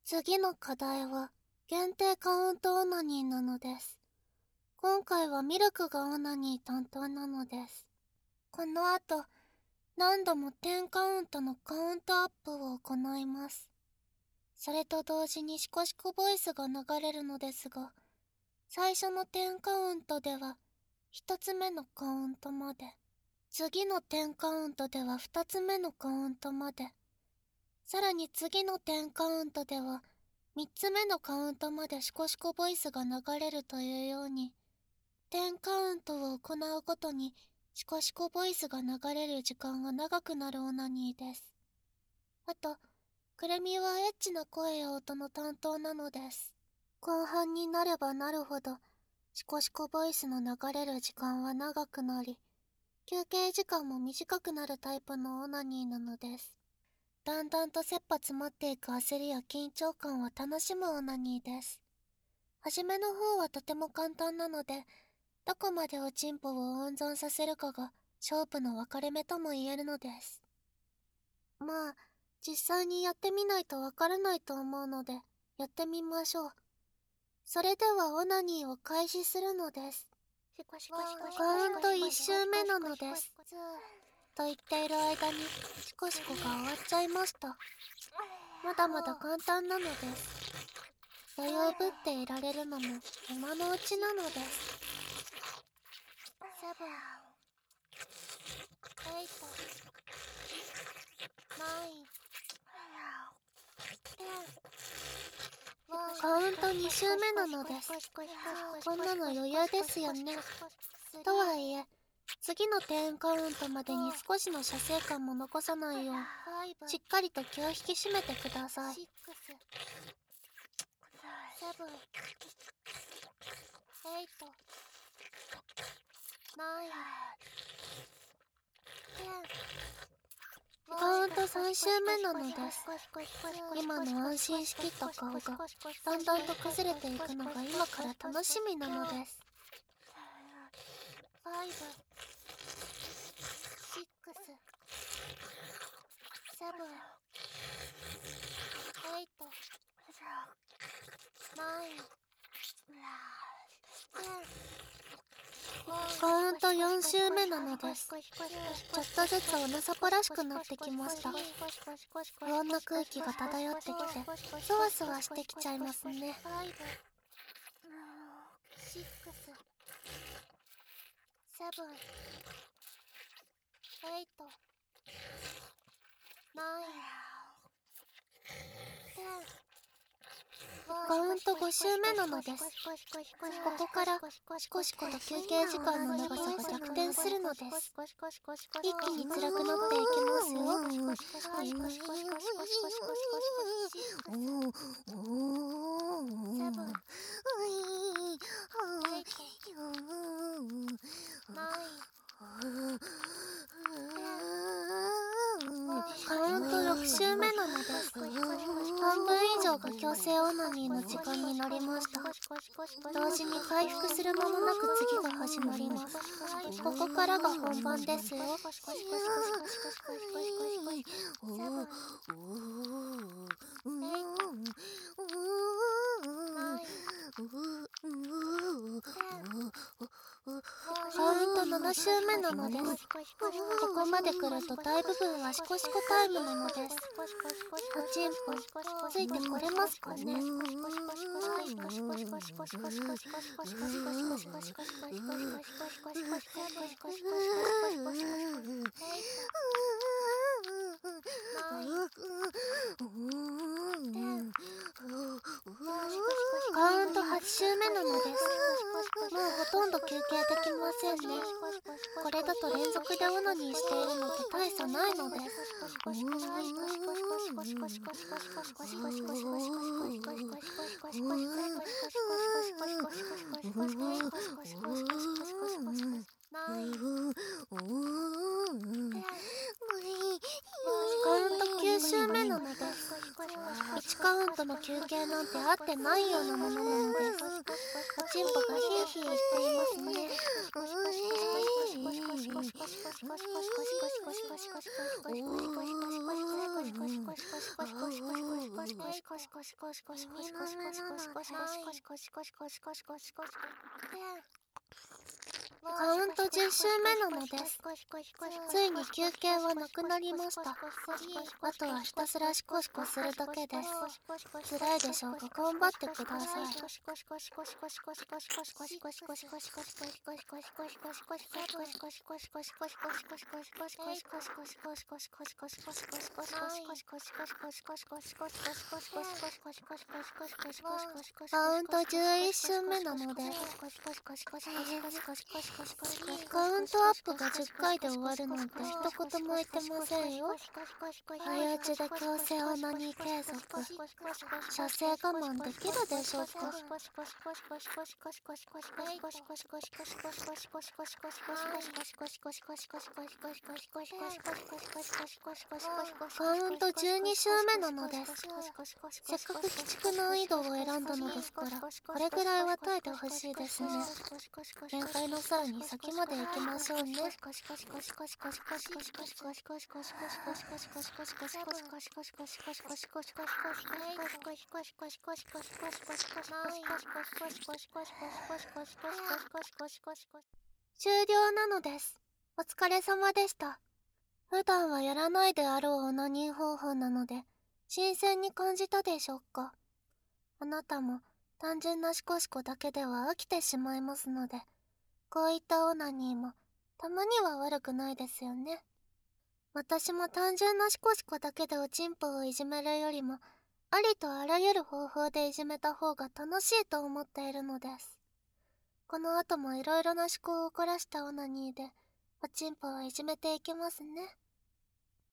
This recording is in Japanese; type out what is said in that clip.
次の課題は限定カウントオナニーなのです。今回はミルクがオナニー担当なのです。この後、何度も10カウントのカウントアップを行います。それと同時にシコシコボイスが流れるのですが、最初の10カウントでは1つ目のカウントまで、次の10カウントでは2つ目のカウントまで、さらに次の10カウントでは3つ目のカウントまでシコシコボイスが流れるというように、10カウントを行うごとにシコシコボイスが流れる時間が長くなるオナニーです。あと、クレミはエッチな声や音の担当なのです。後半になればなるほど、シコシコボイスの流れる時間は長くなり、休憩時間も短くなるタイプのオナニーなのです。だんだんと切羽詰まっていく焦りや緊張感を楽しむオナニーです。はじめの方はとても簡単なので、どこまでおちんぽを温存させるかが勝負の分かれ目とも言えるのです。まあ、実際にやってみないとわからないと思うので、やってみましょう。それではオナニーを開始するのです。カウント1周目なのです。と言っている間にシコシコが終わっちゃいました。まだまだ簡単なのです。余裕ぶっていられるのも今のうちなのです。7、8、9、10。カウント2周目なのです。こんなの余裕ですよね。とはいえ、次の10カウントまでに少しの射精感も残さないよう、しっかりと気を引き締めてください。7、8、9、カウント3周目なのです。今の安心しきった顔がだんだんと崩れていくのが今から楽しみなのです。5、6、7、8、9、カウント4周目なのです。ちょっとずつおなさぽらしくなってきました。不穏な空気が漂ってきて、そわそわしてきちゃいますね。5、6、7、8、9、カウント5周目なのです。ここからシコシコと休憩時間の長さが逆転するのです。一気に辛くなっていきますよ。カウント6周目なのです。半分以上が強制オナニーの時間になりました。同時に回復する間もなく次が始まります。ここからが本番ですよ。カウント7周目なのです。ここまで来ると大部分はシコシコタイムなのです。おちんぽついてこれますかね。カウント8周目なのです。もうほとんど休憩できませんね。これだと連続でオナニーしているのと大差ないのです。 カウント9周目なのです。1カウントの休憩なんて合ってないようなものなのです。おちんぽがヒーヒー言っていますね。カウント10周目なのです。ついに休憩はなくなりました。あとはひたすらシコシコするだけです。辛いでしょうが頑張ってください。カウント11周目なのでカウントアップが10回で終わるなんて一言も言ってませんよ。早打ちで強制オナニー継続。射精我慢できるでしょうか。カウント12周目なのです。せっかく鬼畜難易度を選んだのですから、これぐらいは耐えてほしいですね。限界のさらに先まで行きましょうね。終了なのです。お疲れ様でした。普段はやらないであろうオナニー方法なので、新鮮に感じたでしょうか。あなたも単純なシコシコだけでは飽きてしまいますので、こういったオナニーもたまには悪くないですよね。私も単純なシコシコだけでおちんぽをいじめるよりも、ありとあらゆる方法でいじめた方が楽しいと思っているのです。この後もいろいろな思考を凝らしたオナニーで、おちんぽをいじめていきますね。